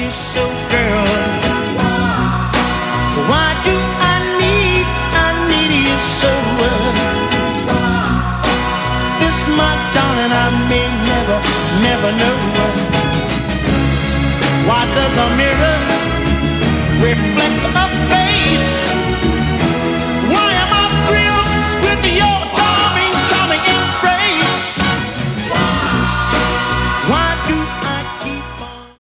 you so, girl? Why do I need you so? This, my darling, I may never know. Why does a mirror reflect a face